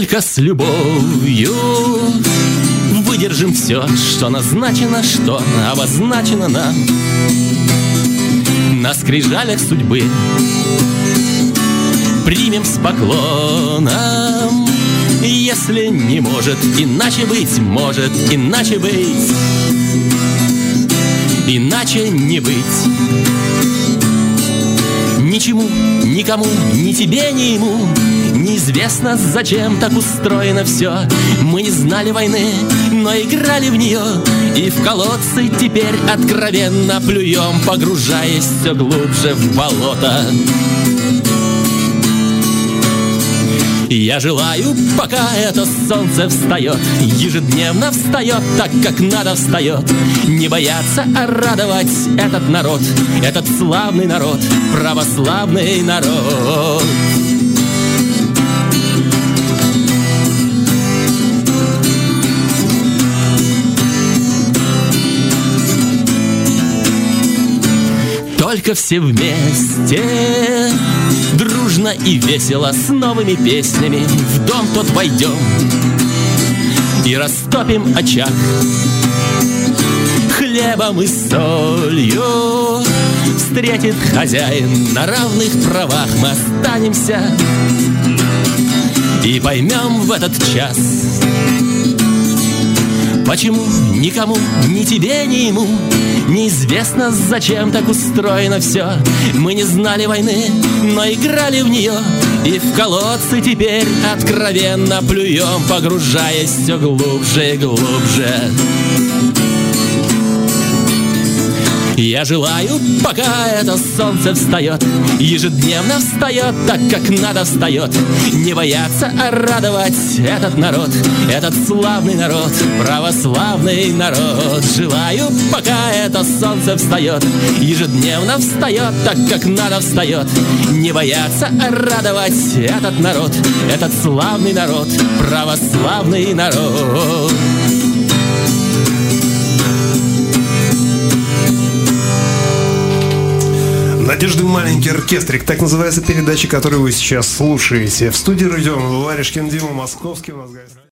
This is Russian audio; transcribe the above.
Только с любовью выдержим все, что назначено, что обозначено нам на скрижалях судьбы. Примем с поклоном, если не может иначе быть, может иначе быть, иначе не быть. Ничему, никому, ни тебе, ни ему неизвестно, зачем так устроено все. Мы не знали войны, но играли в нее, и в колодцы теперь откровенно плюем, погружаясь все глубже в болото. Я желаю, пока это солнце встает, ежедневно встает так, как надо встает, не бояться, а радовать этот народ, этот славный народ, православный народ. Только все вместе, дружно и весело, с новыми песнями в дом тот войдем и растопим очаг. Хлебом и солью встретит хозяин, на равных правах мы останемся и поймем в этот час, почему никому, ни тебе, ни ему неизвестно, зачем так устроено все. Мы не знали войны, но играли в нее, и в колодцы теперь откровенно плюем, погружаясь все глубже и глубже. Я желаю, пока это солнце встает, ежедневно встает так, как надо встает, не бояться, а радовать этот народ, этот славный народ, православный народ. Желаю, пока это солнце встает, ежедневно встает так, как надо встает, не бояться, а радовать этот народ, этот славный народ, православный народ. «Надежды маленький оркестрик», так называется передача, которую вы сейчас слушаете. В студии Родион Варежкин, Дима Московский у нас.